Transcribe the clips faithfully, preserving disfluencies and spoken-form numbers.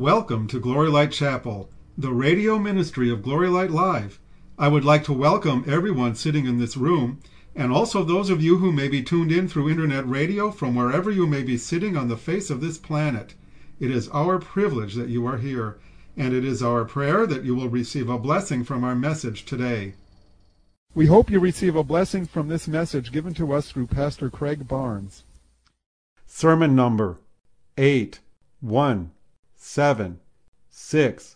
Welcome to Glory Light Chapel, the radio ministry of Glory Light Live. I would like to welcome everyone sitting in this room, and also those of you who may be tuned in through internet radio from wherever you may be sitting on the face of this planet. It is our privilege that you are here, and it is our prayer that you will receive a blessing from our message today. We hope you receive a blessing from this message given to us through Pastor Craig Barnes. Sermon number eight one seven six.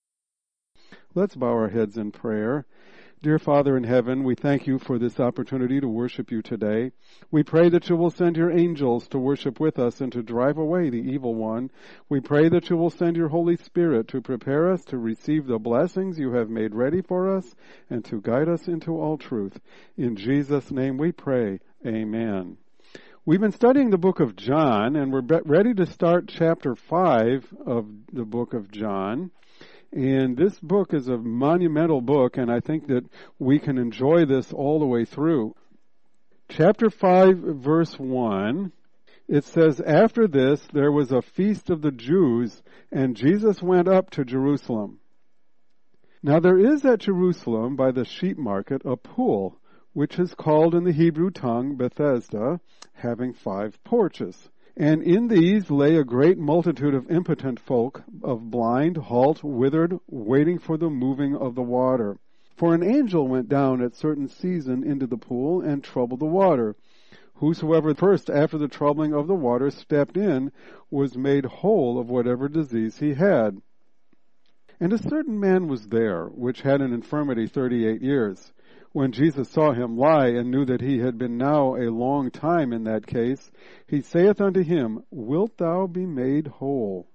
Let's bow our heads in prayer. Dear Father in heaven, we thank you for this opportunity to worship you today. We pray that you will send your angels to worship with us and to drive away the evil one. We pray that you will send your Holy Spirit to prepare us to receive the blessings you have made ready for us and to guide us into all truth. In Jesus' name we pray. Amen. We've been studying the book of John, and we're ready to start chapter five of the book of John. And this book is a monumental book, and I think that we can enjoy this all the way through. Chapter five, verse one, it says, "After this there was a feast of the Jews, and Jesus went up to Jerusalem. Now there is at Jerusalem by the sheep market a pool, which is called in the Hebrew tongue Bethesda, having five porches. And in these lay a great multitude of impotent folk, of blind, halt, withered, waiting for the moving of the water. For an angel went down at certain season into the pool and troubled the water. Whosoever first after the troubling of the water stepped in was made whole of whatever disease he had. And a certain man was there, which had an infirmity thirty-eight years. When Jesus saw him lie, and knew that he had been now a long time in that case, he saith unto him, Wilt thou be made whole?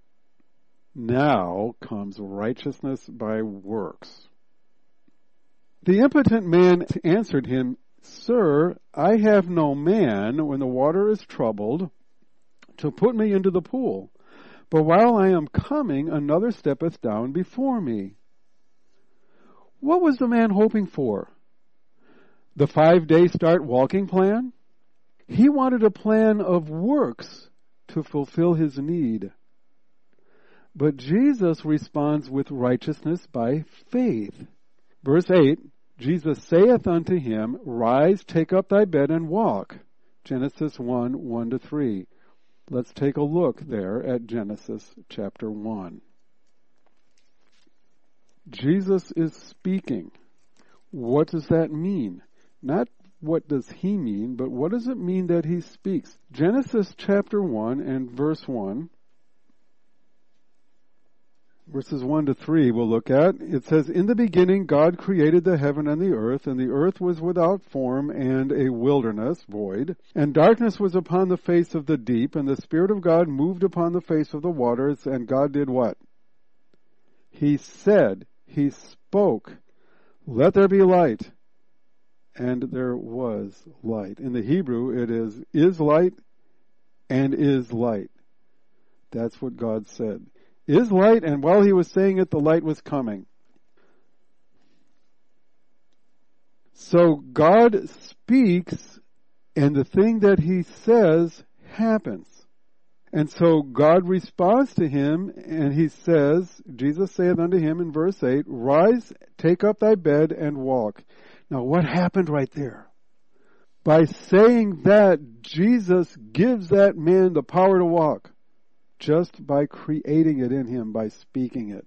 Now comes righteousness by works. The impotent man answered him, Sir, I have no man, when the water is troubled, to put me into the pool. But while I am coming, another steppeth down before me. What was the man hoping for? The five-day start walking plan? He wanted a plan of works to fulfill his need. But Jesus responds with righteousness by faith. Verse eight, Jesus saith unto him, Rise, take up thy bed, and walk. Genesis one, one to three. Let's take a look there at Genesis chapter one. Jesus is speaking. What does that mean? Not what does he mean, but what does it mean that he speaks? Genesis chapter one and verse one, verses one to three we'll look at. It says, In the beginning God created the heaven and the earth, and the earth was without form and a wilderness, void, and darkness was upon the face of the deep, and the Spirit of God moved upon the face of the waters, and God did what? He said, he spoke, Let there be light. And there was light. In the Hebrew, it is, is light and is light. That's what God said. Is light, and while he was saying it, the light was coming. So God speaks, and the thing that he says happens. And so God responds to him, and he says, Jesus saith unto him in verse eight, Rise, take up thy bed, and walk. Now, what happened right there? By saying that, Jesus gives that man the power to walk, just by creating it in him, by speaking it.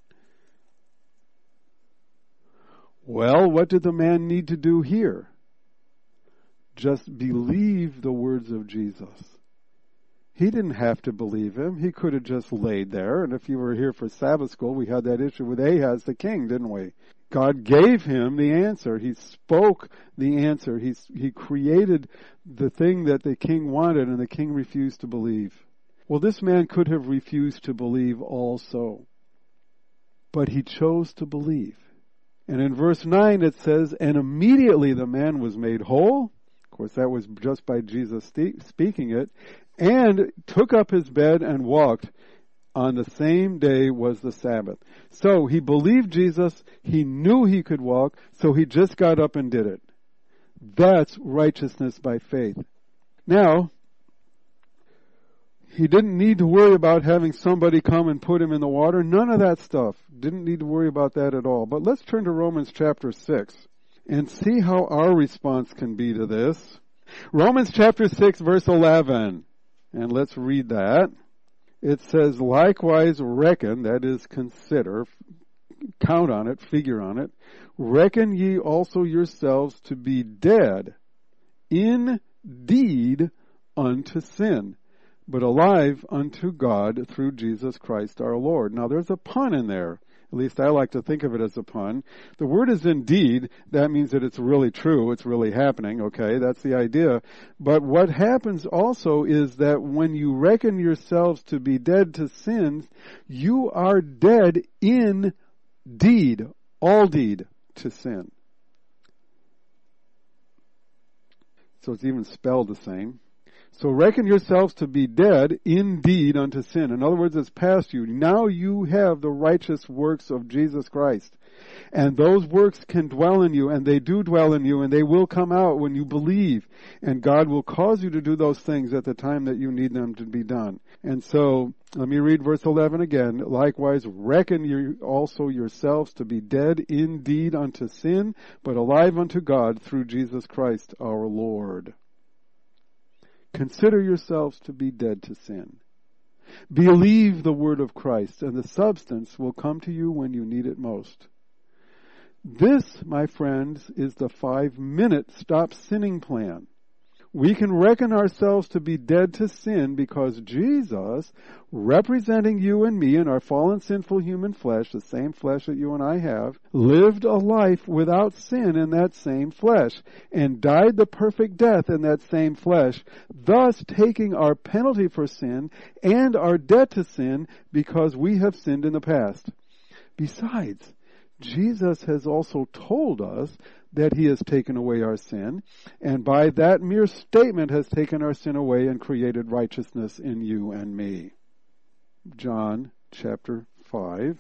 Well, what did the man need to do here? Just believe the words of Jesus. He didn't have to believe him. He could have just laid there. And if you were here for Sabbath school, we had that issue with Ahaz the king, didn't we? God gave him the answer. He spoke the answer. He, he created the thing that the king wanted, and the king refused to believe. Well, this man could have refused to believe also. But he chose to believe. And in verse nine it says, And immediately the man was made whole. Of course, that was just by Jesus speaking it. And took up his bed and walked. On the same day was the Sabbath. So he believed Jesus. He knew he could walk. So he just got up and did it. That's righteousness by faith. Now, He didn't need to worry about having somebody come and put him in the water. None of that stuff. Didn't need to worry about that at all. But let's turn to Romans chapter six and see how our response can be to this. Romans chapter six verse eleven. And let's read that. It says, likewise reckon, that is consider, count on it, figure on it, reckon ye also yourselves to be dead indeed unto sin, but alive unto God through Jesus Christ our Lord. Now there's a pun in there. At least I like to think of it as a pun. The word is indeed. That means that it's really true. It's really happening. Okay, that's the idea. But what happens also is that when you reckon yourselves to be dead to sins, you are dead in deed, all deed to sin. So it's even spelled the same. So reckon yourselves to be dead indeed unto sin. In other words, it's past you. Now you have the righteous works of Jesus Christ. And those works can dwell in you, and they do dwell in you, and they will come out when you believe. And God will cause you to do those things at the time that you need them to be done. And so, let me read verse eleven again. Likewise, reckon you also yourselves to be dead indeed unto sin, but alive unto God through Jesus Christ our Lord. Consider yourselves to be dead to sin. Believe the word of Christ, and the substance will come to you when you need it most. This, my friends, is the five-minute stop sinning plan. We can reckon ourselves to be dead to sin because Jesus, representing you and me in our fallen sinful human flesh, the same flesh that you and I have, lived a life without sin in that same flesh and died the perfect death in that same flesh, thus taking our penalty for sin and our debt to sin because we have sinned in the past. Besides, Jesus has also told us that he has taken away our sin, and by that mere statement has taken our sin away and created righteousness in you and me. John chapter five.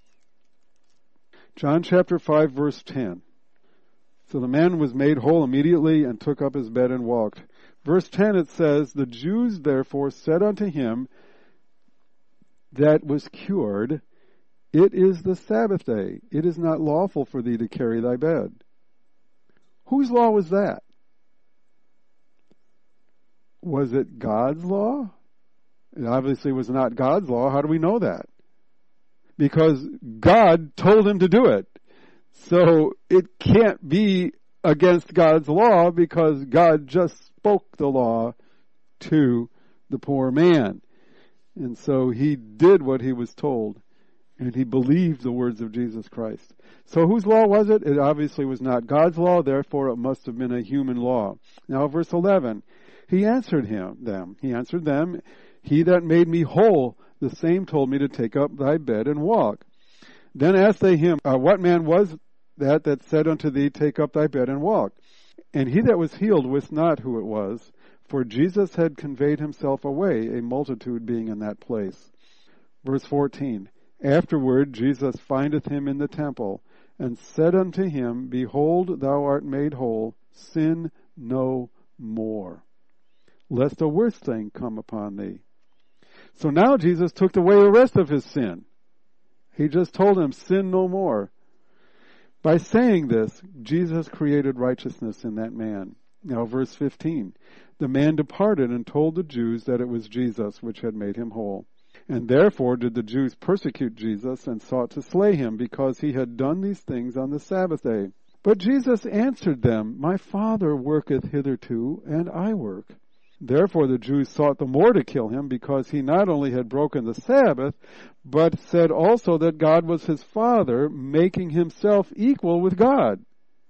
John chapter five verse ten. So the man was made whole immediately and took up his bed and walked. Verse ten it says, the Jews therefore said unto him that was cured, it is the Sabbath day. It is not lawful for thee to carry thy bed. Whose law was that? Was it God's law? It obviously was not God's law. How do we know that? Because God told him to do it. So it can't be against God's law because God just spoke the law to the poor man. And so he did what he was told. And he believed the words of Jesus Christ. So whose law was it? It obviously was not God's law, therefore it must have been a human law. Now verse eleven, he answered him, them, he answered them, he that made me whole, the same told me to take up thy bed and walk. Then asked they him, uh, what man was that that said unto thee, take up thy bed and walk? And he that was healed wist not who it was, for Jesus had conveyed himself away, a multitude being in that place. Verse fourteen, afterward Jesus findeth him in the temple, and said unto him, behold, thou art made whole, sin no more, lest a worse thing come upon thee. So now Jesus took away the rest of his sin. He just told him, sin no more. By saying this, Jesus created righteousness in that man. Now verse fifteen, the man departed and told the Jews that it was Jesus which had made him whole. And therefore did the Jews persecute Jesus and sought to slay him, because he had done these things on the Sabbath day. But Jesus answered them, my Father worketh hitherto, and I work. Therefore the Jews sought the more to kill him, because he not only had broken the Sabbath, but said also that God was his Father, making himself equal with God.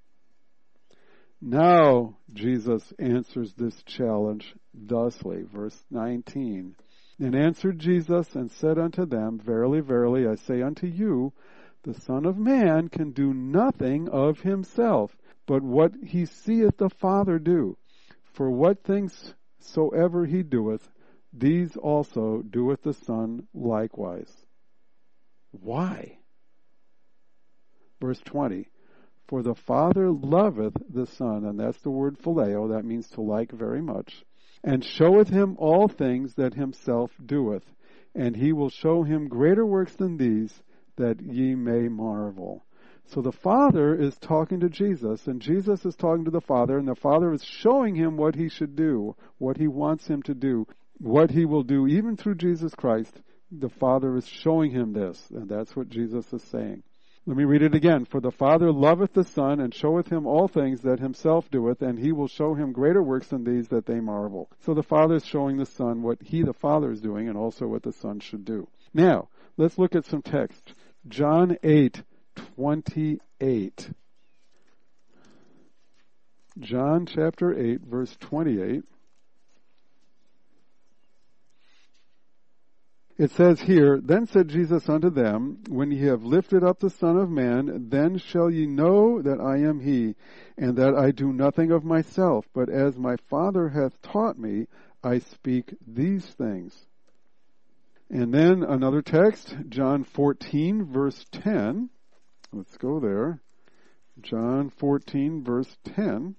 Now Jesus answers this challenge thusly, verse nineteen. Then answered Jesus and said unto them, verily, verily, I say unto you, the Son of Man can do nothing of himself, but what he seeth the Father do. For what things soever he doeth, these also doeth the Son likewise. Why? Verse twenty, for the Father loveth the Son, and that's the word phileo, that means to like very much, and showeth him all things that himself doeth. And he will show him greater works than these, that ye may marvel. So the Father is talking to Jesus, and Jesus is talking to the Father, and the Father is showing him what he should do, what he wants him to do, what he will do, even through Jesus Christ. The Father is showing him this, and that's what Jesus is saying. Let me read it again. For the Father loveth the Son, and showeth him all things that himself doeth, and he will show him greater works than these, that they marvel. So the Father is showing the Son what he, the Father, is doing, and also what the Son should do. Now, let's look at some text. John eight twenty-eight. John chapter eight, verse twenty-eight. It says here, Then said Jesus unto them, When ye have lifted up the Son of Man, then shall ye know that I am he, and that I do nothing of myself, but as my Father hath taught me, I speak these things. And then another text, John fourteen, verse ten. Let's go there. John fourteen, verse ten.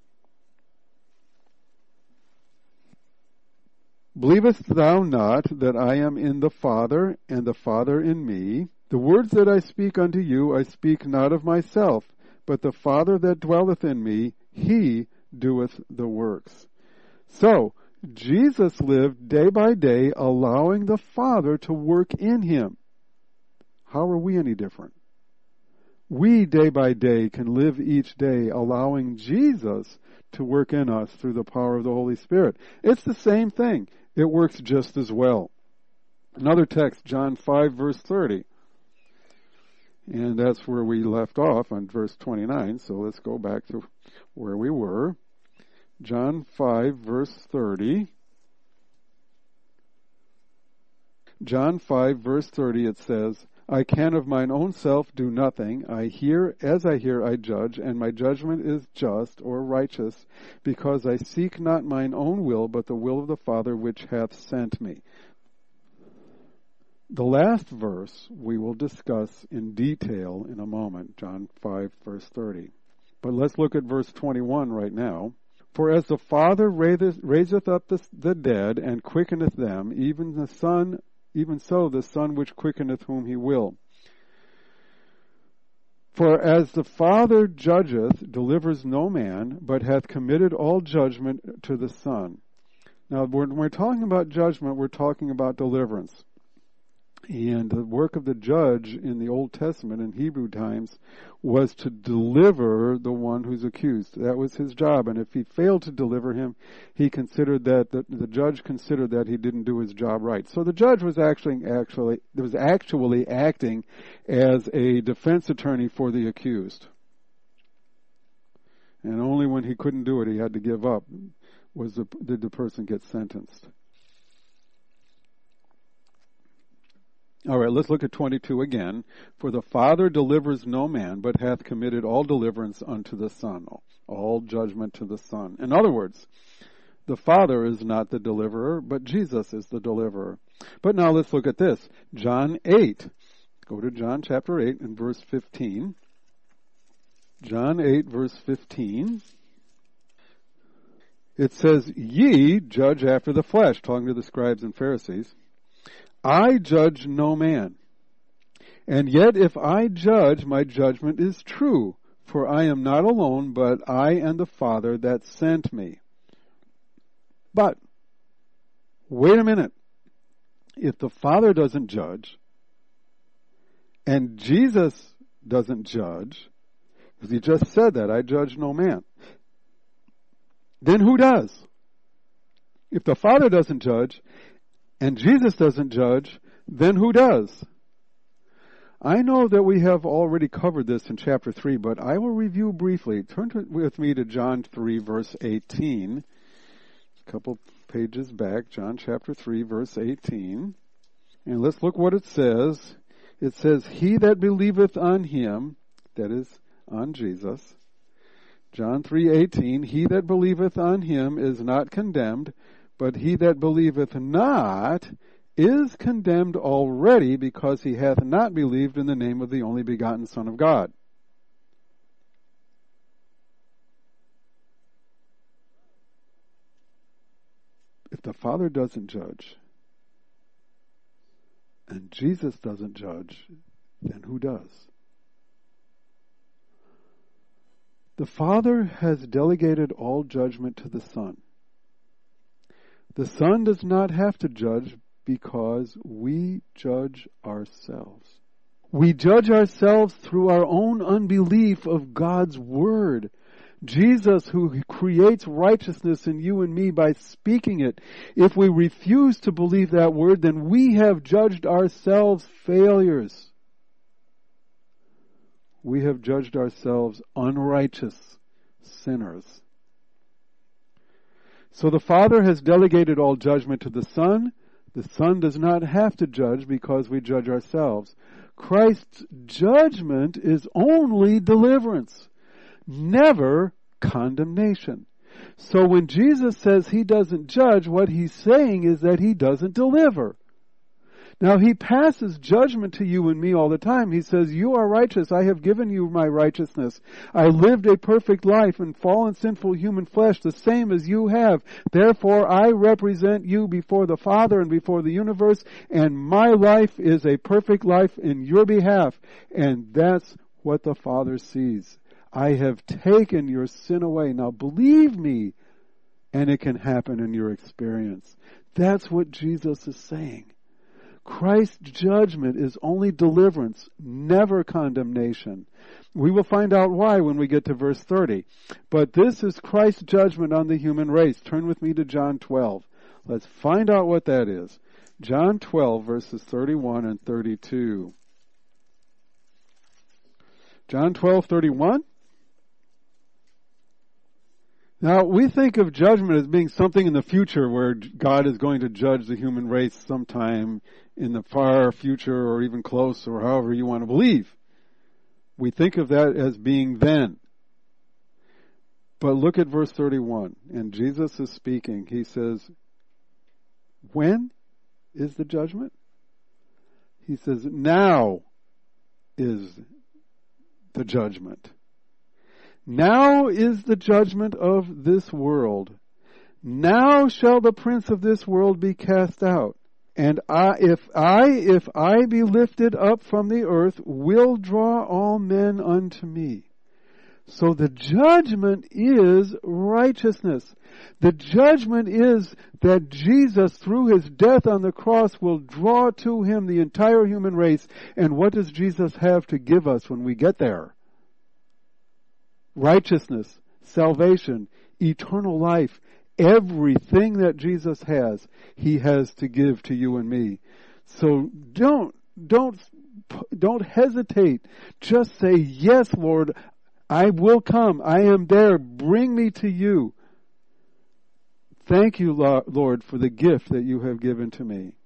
Believest thou not that I am in the Father, and the Father in me? The words that I speak unto you, I speak not of myself, but the Father that dwelleth in me, he doeth the works. So, Jesus lived day by day, allowing the Father to work in him. How are we any different? We, day by day, can live each day allowing Jesus to work in us through the power of the Holy Spirit. It's the same thing. It works just as well. Another text, John five, verse thirty. And that's where we left off on verse twenty-nine. So let's go back to where we were. John five, verse thirty. John five, verse thirty, it says, I can of mine own self do nothing. I hear, as I hear, I judge, and my judgment is just or righteous, because I seek not mine own will, but the will of the Father which hath sent me. The last verse we will discuss in detail in a moment, John five, verse thirty. But let's look at verse twenty-one right now. For as the Father raiseth, raiseth up the, the dead, and quickeneth them, even the Son Even so, the Son which quickeneth whom he will. For as the Father judgeth, delivers no man, but hath committed all judgment to the Son. Now, when we're talking about judgment, we're talking about deliverance. And the work of the judge in the Old Testament, in Hebrew times, was to deliver the one who's accused. That was his job. And if he failed to deliver him, he considered that, the, the judge considered that he didn't do his job right. So the judge was actually, actually, was actually acting as a defense attorney for the accused. And only when he couldn't do it, he had to give up, was the, did the person get sentenced. All right, let's look at twenty-two again. For the Father delivers no man, but hath committed all deliverance unto the Son, all judgment to the Son. In other words, the Father is not the deliverer, but Jesus is the deliverer. But now let's look at this. John eight. Go to John chapter eight and verse fifteen. John eight, verse fifteen. It says, Ye judge after the flesh, talking to the scribes and Pharisees. I judge no man. And yet if I judge, my judgment is true, for I am not alone, but I and the Father that sent me. But, wait a minute. If the Father doesn't judge, and Jesus doesn't judge, because he just said that, I judge no man, then who does? If the Father doesn't judge, and Jesus doesn't judge, then who does? I know that we have already covered this in chapter three, but I will review briefly. Turn to, with me to John three, verse eighteen. A couple pages back, John chapter three, verse eighteen. And let's look what it says. It says, He that believeth on him, that is, on Jesus. John three eighteen, He that believeth on him is not condemned, but he that believeth not is condemned already, because he hath not believed in the name of the only begotten Son of God. the Father doesn't judge, and Jesus doesn't judge, then who does? The Father has delegated all judgment to the Son. The Son does not have to judge because we judge ourselves. We judge ourselves through our own unbelief of God's Word. Jesus, who creates righteousness in you and me by speaking it, if we refuse to believe that Word, then we have judged ourselves failures. We have judged ourselves unrighteous sinners. So the Father has delegated all judgment to the Son. The Son does not have to judge because we judge ourselves. Christ's judgment is only deliverance, never condemnation. So when Jesus says he doesn't judge, what he's saying is that he doesn't deliver. Now he passes judgment to you and me all the time. He says, you are righteous. I have given you my righteousness. I lived a perfect life in fallen sinful human flesh, the same as you have. Therefore I represent you before the Father and before the universe, and my life is a perfect life in your behalf. And that's what the Father sees. I have taken your sin away. Now believe me, and it can happen in your experience. That's what Jesus is saying. Christ's judgment is only deliverance, never condemnation. We will find out why when we get to verse thirty. But this is Christ's judgment on the human race. Turn with me to John twelve. Let's find out what that is. John twelve, verses thirty-one and thirty-two. John twelve, thirty-one. Now, we think of judgment as being something in the future where God is going to judge the human race sometime in the far future or even close or however you want to believe. We think of that as being then. But look at verse thirty-one, and Jesus is speaking. He says, when is the judgment? He says, now is the judgment. Now is the judgment of this world. Now shall the prince of this world be cast out. And I, if I, if I be lifted up from the earth, will draw all men unto me. So the judgment is righteousness. The judgment is that Jesus, through his death on the cross, will draw to him the entire human race. And what does Jesus have to give us when we get there? Righteousness, salvation, eternal life, everything that Jesus has, he has to give to you and me. So don't, don't, don't hesitate. Just say, yes, Lord, I will come. I am there. Bring me to you. Thank you, Lord, for the gift that you have given to me.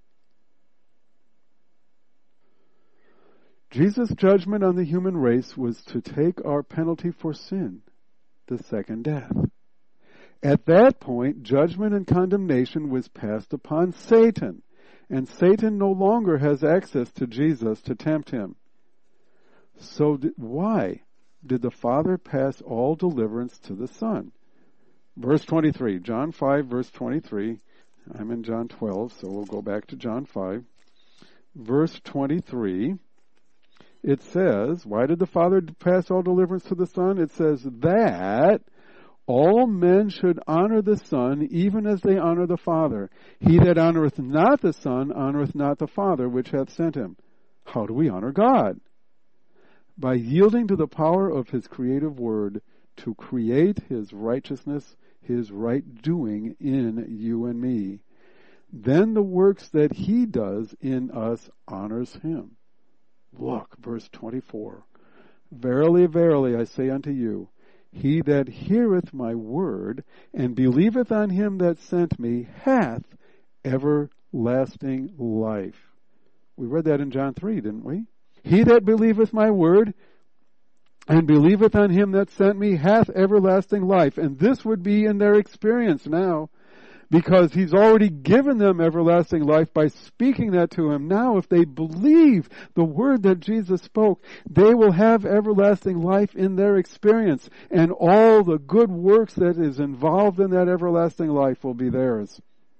Jesus' judgment on the human race was to take our penalty for sin, the second death. At that point, judgment and condemnation was passed upon Satan, and Satan no longer has access to Jesus to tempt him. So th- why did the Father pass all deliverance to the Son? Verse twenty-three, John five, verse twenty-three. I'm in John twelve, so we'll go back to John five. Verse twenty-three. It says, why did the Father pass all deliverance to the Son? It says that all men should honor the Son, even as they honor the Father. He that honoreth not the Son, honoreth not the Father, which hath sent him. How do we honor God? By yielding to the power of his creative word to create his righteousness, his right doing in you and me. Then the works that he does in us honors him. Look, verse twenty-four. Verily, verily, I say unto you, he that heareth my word, and believeth on him that sent me, hath everlasting life. We read that in John three, didn't we? He that believeth my word, and believeth on him that sent me, hath everlasting life. And this would be in their experience now, because he's already given them everlasting life by speaking that to him. Now, if they believe the word that Jesus spoke, they will have everlasting life in their experience. And all the good works that is involved in that everlasting life will be theirs.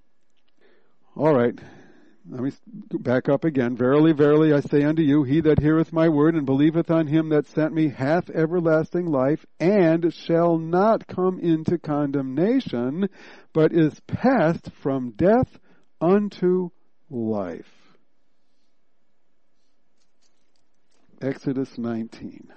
All right. Let me back up again. Verily, verily, I say unto you, he that heareth my word and believeth on him that sent me hath everlasting life, and shall not come into condemnation, but is passed from death unto life. Exodus nineteen.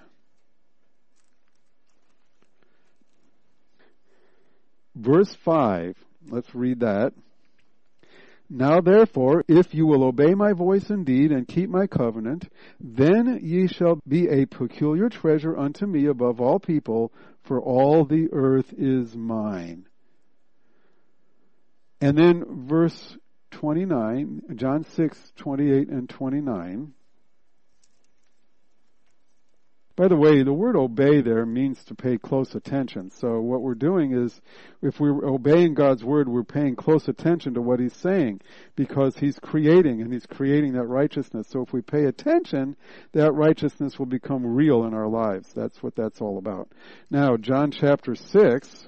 Verse five. Let's read that. Now therefore, if you will obey my voice indeed, and keep my covenant, then ye shall be a peculiar treasure unto me above all people, for all the earth is mine. And then verse twenty-nine, John six, twenty-eight and twenty-nine. By the way, the word obey there means to pay close attention. So what we're doing is, if we're obeying God's word, we're paying close attention to what he's saying, because he's creating, and he's creating that righteousness. So if we pay attention, that righteousness will become real in our lives. That's what that's all about. Now, John chapter six.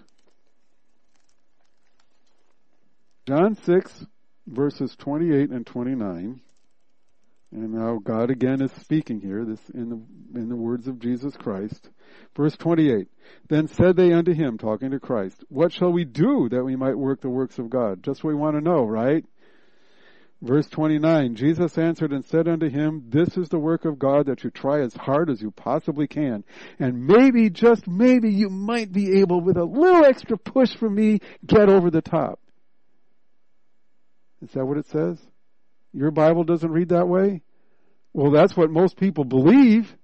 John six, verses twenty-eight and twenty-nine. And now God again is speaking here, this in the in the words of Jesus Christ. Verse twenty-eight. Then said they unto him, talking to Christ, what shall we do that we might work the works of God? Just what we want to know, right? Verse twenty-nine. Jesus answered and said unto him, this is the work of God, that you try as hard as you possibly can. And maybe, just maybe, you might be able, with a little extra push from me, get over the top. Is that what it says? Your Bible doesn't read that way? Well, that's what most people believe.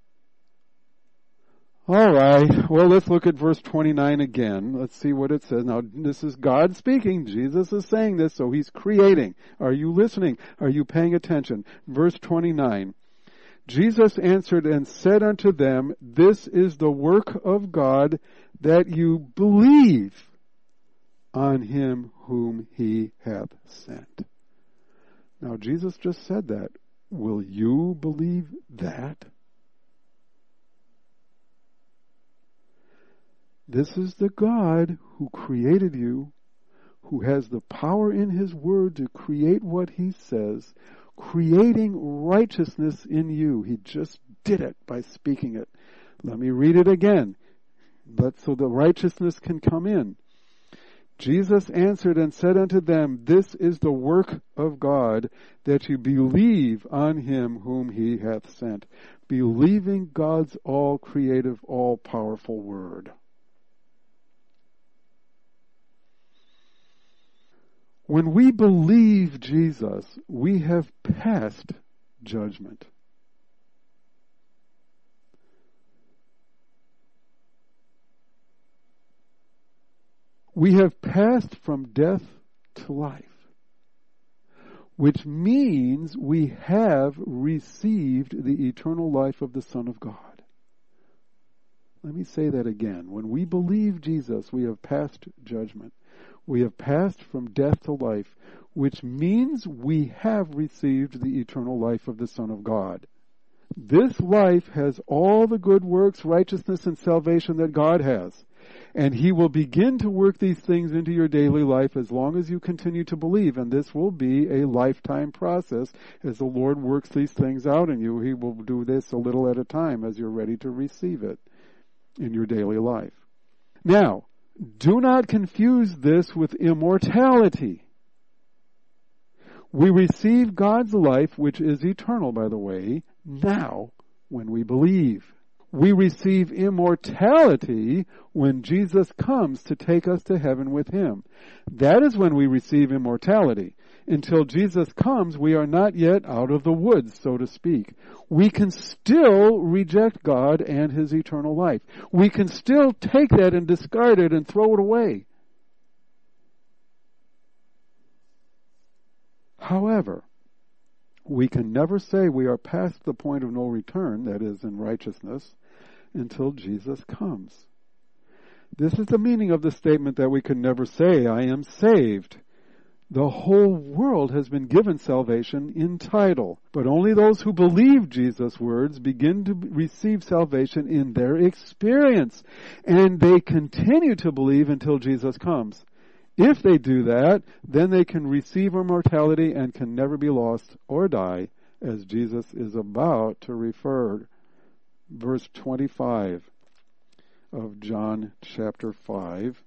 All right. Well, let's look at verse twenty-nine again. Let's see what it says. Now, this is God speaking. Jesus is saying this, so he's creating. Are you listening? Are you paying attention? Verse twenty-nine. Jesus answered and said unto them, this is the work of God, that you believe on him whom he hath sent. Now, Jesus just said that. Will you believe that? This is the God who created you, who has the power in his word to create what he says, creating righteousness in you. He just did it by speaking it. Let me read it again, but so the righteousness can come in. Jesus answered and said unto them, this is the work of God, that you believe on him whom he hath sent. Believing God's all-creative, all-powerful word. When we believe Jesus, we have passed judgment. We have passed from death to life, which means we have received the eternal life of the Son of God. Let me say that again. When we believe Jesus, we have passed judgment. We have passed from death to life, which means we have received the eternal life of the Son of God. This life has all the good works, righteousness, and salvation that God has. And he will begin to work these things into your daily life as long as you continue to believe. And this will be a lifetime process. As the Lord works these things out in you, he will do this a little at a time as you're ready to receive it in your daily life. Now, do not confuse this with immortality. We receive God's life, which is eternal, by the way, now when we believe. We receive immortality when Jesus comes to take us to heaven with him. That is when we receive immortality. Until Jesus comes, we are not yet out of the woods, so to speak. We can still reject God and his eternal life. We can still take that and discard it and throw it away. However, we can never say we are past the point of no return, that is, in righteousness, until Jesus comes. This is the meaning of the statement that we can never say, I am saved. The whole world has been given salvation in title, but only those who believe Jesus' words begin to receive salvation in their experience, and they continue to believe until Jesus comes. If they do that, then they can receive immortality and can never be lost or die, as Jesus is about to refer. Verse twenty-five of John chapter five.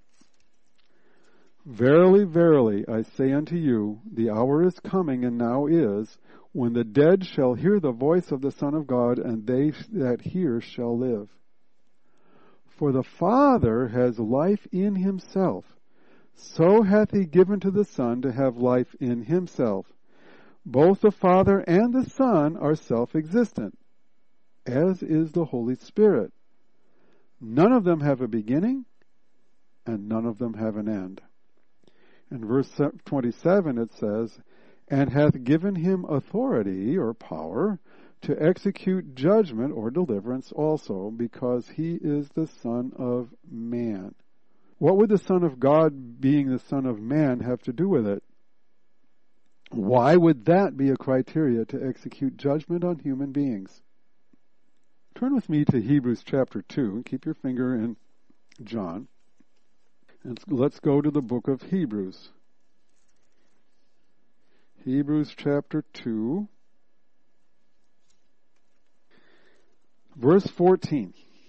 Verily, verily, I say unto you, the hour is coming, and now is, when the dead shall hear the voice of the Son of God, and they that hear shall live. For the Father has life in himself, so hath he given to the Son to have life in himself. Both the Father and the Son are self-existent, as is the Holy Spirit. None of them have a beginning, and none of them have an end. In verse twenty-seven it says, and hath given him authority or power to execute judgment or deliverance also, because he is the Son of Man. What would the Son of God being the Son of Man have to do with it? Why would that be a criteria to execute judgment on human beings? Turn with me to Hebrews chapter two, and keep your finger in John. And let's go to the book of Hebrews. Hebrews chapter two, verse fourteen.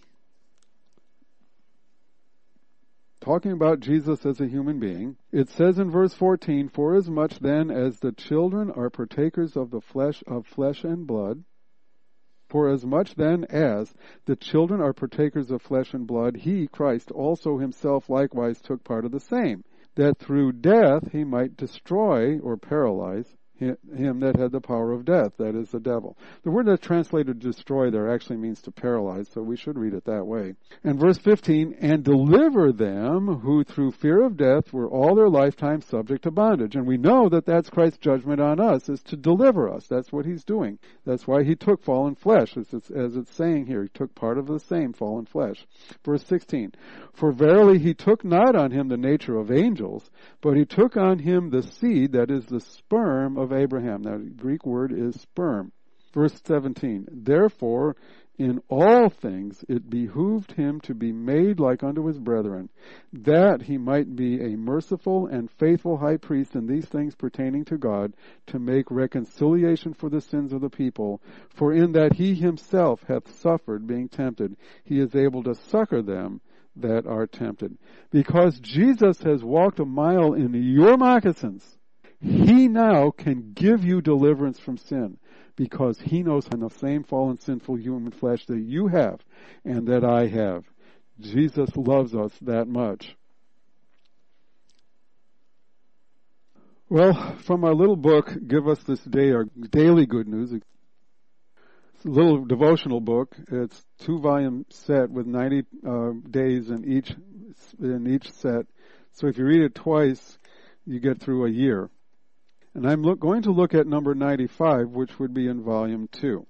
Talking about Jesus as a human being, it says in verse fourteen, forasmuch then as the children are partakers of the flesh of flesh and blood, forasmuch then as the children are partakers of flesh and blood, he, Christ, also himself likewise took part of the same, that through death he might destroy or paralyze him that had the power of death, that is the devil. The word that's translated destroy there actually means to paralyze, so we should read it that way. And verse fifteen, and deliver them who through fear of death were all their lifetime subject to bondage. And we know that that's Christ's judgment on us, is to deliver us. That's what he's doing. That's why he took fallen flesh, as it's, as it's saying here. He took part of the same fallen flesh. Verse sixteen, for verily he took not on him the nature of angels, but he took on him the seed, that is the sperm of Abraham. That Greek word is sperm. Verse seventeen, therefore in all things it behooved him to be made like unto his brethren, that he might be a merciful and faithful high priest in these things pertaining to God, to make reconciliation for the sins of the people. For in that he himself hath suffered being tempted, he is able to succor them that are tempted. Because Jesus has walked a mile in your moccasins, he now can give you deliverance from sin, because he knows in the same fallen, sinful human flesh that you have and that I have. Jesus loves us that much. Well, from our little book, Give Us This Day Our Daily Good News, it's a little devotional book. It's two-volume set with ninety uh, days in each in each set. So if you read it twice, you get through a year. And I'm look, going to look at number ninety-five, which would be in volume two.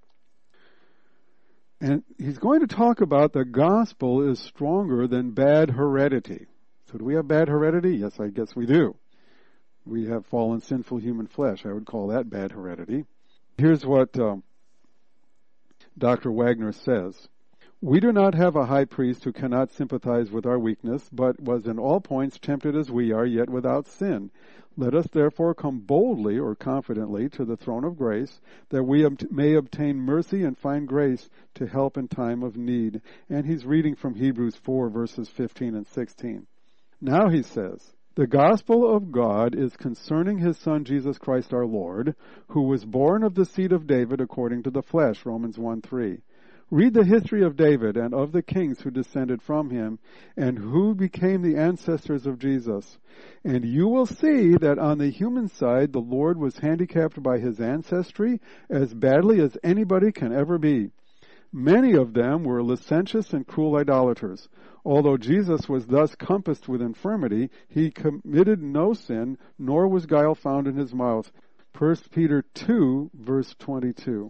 And he's going to talk about the gospel is stronger than bad heredity. So do we have bad heredity? Yes, I guess we do. We have fallen, sinful human flesh. I would call that bad heredity. Here's what um, Doctor Wagner says. We do not have a high priest who cannot sympathize with our weakness, but was in all points tempted as we are, yet without sin. Let us therefore come boldly or confidently to the throne of grace, that we may obtain mercy and find grace to help in time of need. And he's reading from Hebrews four, verses fifteen and sixteen. Now he says, the gospel of God is concerning his Son Jesus Christ our Lord, who was born of the seed of David according to the flesh, Romans one three. Read the history of David and of the kings who descended from him and who became the ancestors of Jesus. And you will see that on the human side, the Lord was handicapped by his ancestry as badly as anybody can ever be. Many of them were licentious and cruel idolaters. Although Jesus was thus compassed with infirmity, he committed no sin, nor was guile found in his mouth. First Peter two, verse twenty-two.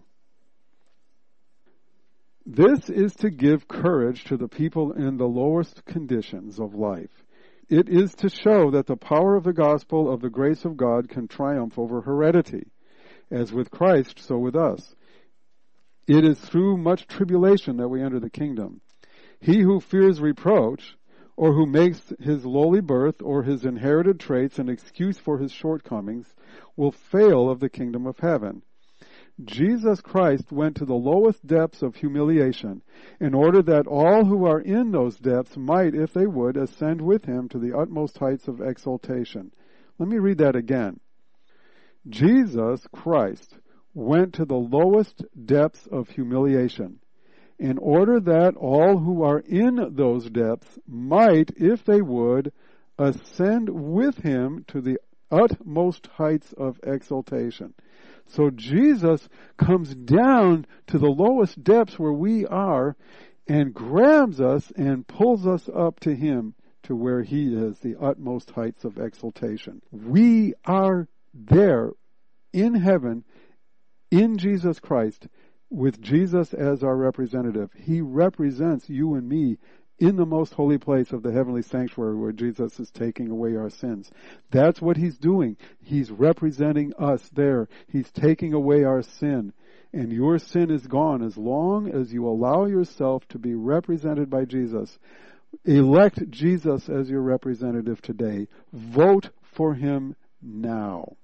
This is to give courage to the people in the lowest conditions of life. It is to show that the power of the gospel of the grace of God can triumph over heredity. As with Christ, so with us. It is through much tribulation that we enter the kingdom. He who fears reproach or who makes his lowly birth or his inherited traits an excuse for his shortcomings will fail of the kingdom of heaven. Jesus Christ went to the lowest depths of humiliation in order that all who are in those depths might, if they would, ascend with him to the utmost heights of exaltation. Let me read that again. Jesus Christ went to the lowest depths of humiliation in order that all who are in those depths might, if they would, ascend with him to the utmost heights of exaltation. So Jesus comes down to the lowest depths where we are and grabs us and pulls us up to him to where he is, the utmost heights of exaltation. We are there in heaven in Jesus Christ with Jesus as our representative. He represents you and me in the most holy place of the heavenly sanctuary where Jesus is taking away our sins. That's what he's doing. He's representing us there. He's taking away our sin. And your sin is gone as long as you allow yourself to be represented by Jesus. Elect Jesus as your representative today. Vote for him now.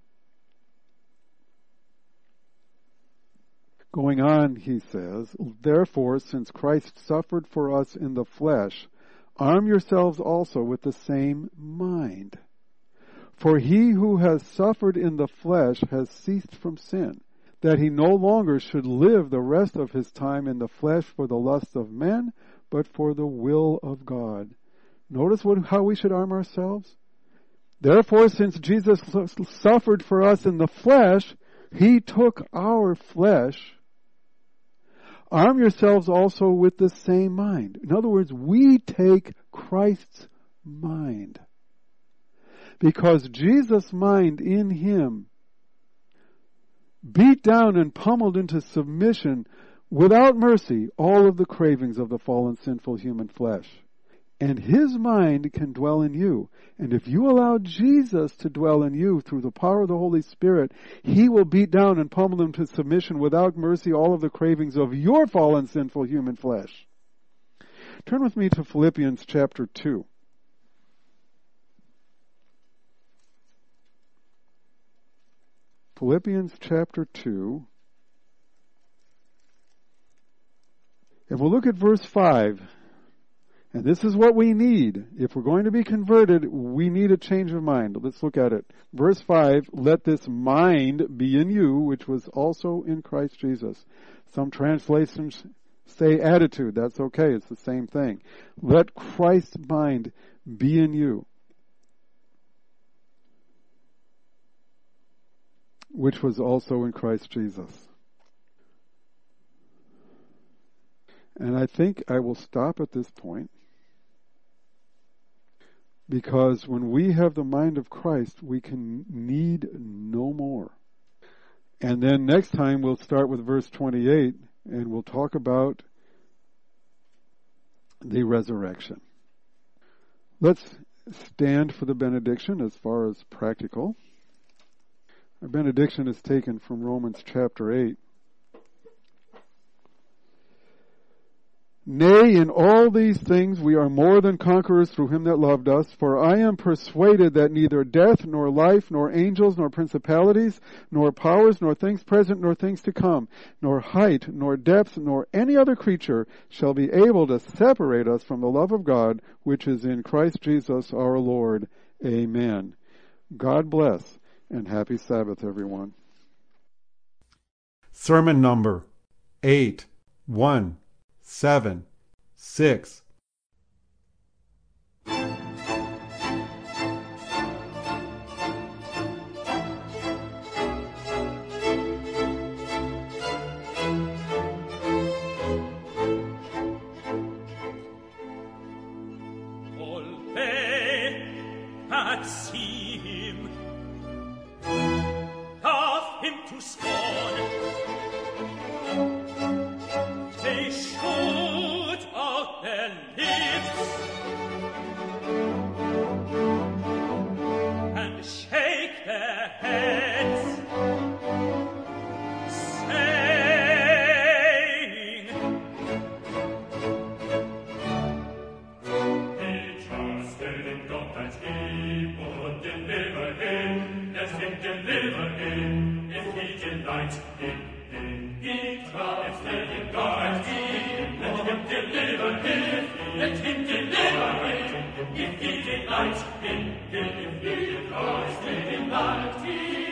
Going on, he says, therefore, since Christ suffered for us in the flesh, arm yourselves also with the same mind. For he who has suffered in the flesh has ceased from sin, that he no longer should live the rest of his time in the flesh for the lusts of men, but for the will of God. Notice what, how we should arm ourselves. Therefore, since Jesus suffered for us in the flesh, he took our flesh. Arm yourselves also with the same mind. In other words, we take Christ's mind. Because Jesus' mind in him beat down and pummeled into submission without mercy all of the cravings of the fallen sinful human flesh. And his mind can dwell in you. And if you allow Jesus to dwell in you through the power of the Holy Spirit, he will beat down and pummel them to submission without mercy all of the cravings of your fallen sinful human flesh. Turn with me to Philippians chapter two. Philippians chapter two. And we'll look at verse five. And this is what we need. If we're going to be converted, we need a change of mind. Let's look at it. Verse five, let this mind be in you, which was also in Christ Jesus. Some translations say attitude. That's okay. It's the same thing. Let Christ's mind be in you, which was also in Christ Jesus. And I think I will stop at this point. Because when we have the mind of Christ, we can need no more. And then next time we'll start with verse twenty-eight, and we'll talk about the resurrection. Let's stand for the benediction as far as practical. Our benediction is taken from Romans chapter eight. Nay, in all these things we are more than conquerors through him that loved us, for I am persuaded that neither death, nor life, nor angels, nor principalities, nor powers, nor things present, nor things to come, nor height, nor depth, nor any other creature shall be able to separate us from the love of God, which is in Christ Jesus our Lord. Amen. God bless, and happy Sabbath, everyone. Sermon number eight one seven six. Hey, John. let him would deliver him, let him deliver him, if he delights in him. He tries, let him guide him, let him deliver him, let him deliver him, if he delights in him. If he tries, let him guide him.